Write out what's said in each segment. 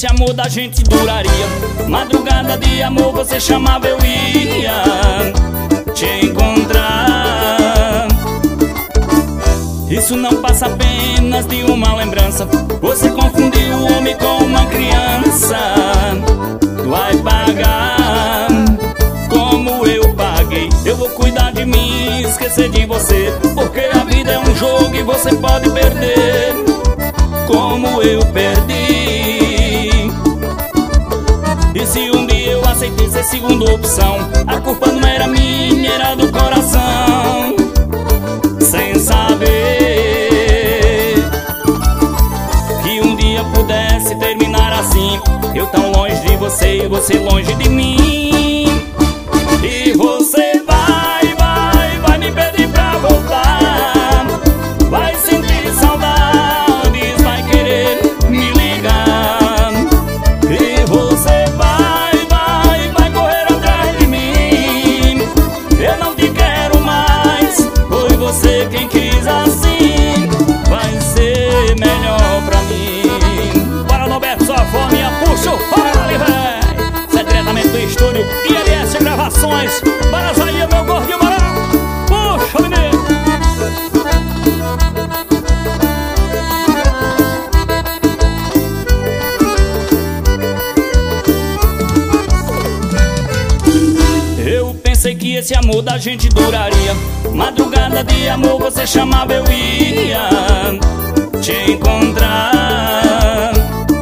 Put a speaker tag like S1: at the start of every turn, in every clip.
S1: esse amor da gente duraria. Madrugada de amor você chamava, eu ia te encontrar. Isso não passa apenas de uma lembrança. Você confundiu o homem com uma criança. Vai pagar como eu paguei. Eu vou cuidar de mim, esquecer de você, porque a vida é um jogo e você pode perder como eu perdi. E se um dia eu aceitei ser segunda opção, a culpa não era minha, era do coração. Sem saber que um dia pudesse terminar assim, eu tão longe de você e você longe de mim. E você vai me pedir pra voltar, vai sentir saudades, vai querer me ligar. E você vai correr atrás de mim. Eu não te quero mais, foi você quem quis assim. Vai ser melhor pra mim. Para Norberto Sofônia, puxa o fole, véi. Isso é diretamente do estúdio ILS Gravações. Para sair, meu gordinho moral. Puxa, menino. Eu pensei que esse amor da gente duraria. Madrugada de amor você chamava, eu ia te encontrar.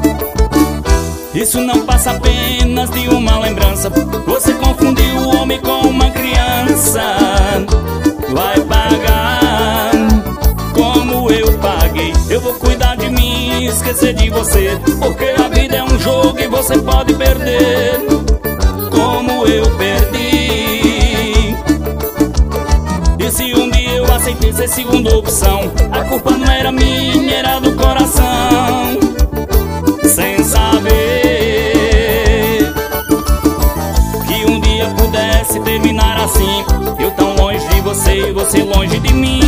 S1: Isso não passa apenas de uma lembrança. Você confundiu o homem com uma criança. Vai pagar como eu paguei. Eu vou cuidar de mim, esquecer de você, porque a vida é um jogo e você pode perder como eu perdi. E se um dia eu aceitei ser segunda opção, a culpa não era minha, era do coração. Sem saber que um dia pudesse terminar assim, eu tão longe de você e você longe de mim.